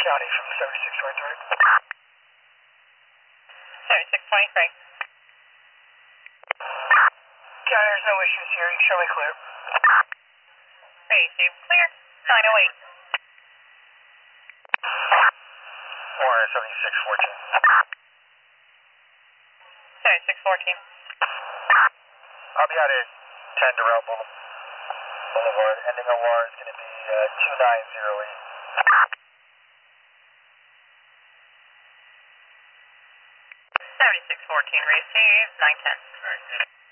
County from 7623. 7623. County, there's no issues here. You can show me clear. Receive clear. 908. 7614. 7614. I'll be out at 10 Durrell Boulevard. Ending OR is going to be 2908. 7614. Receive 910.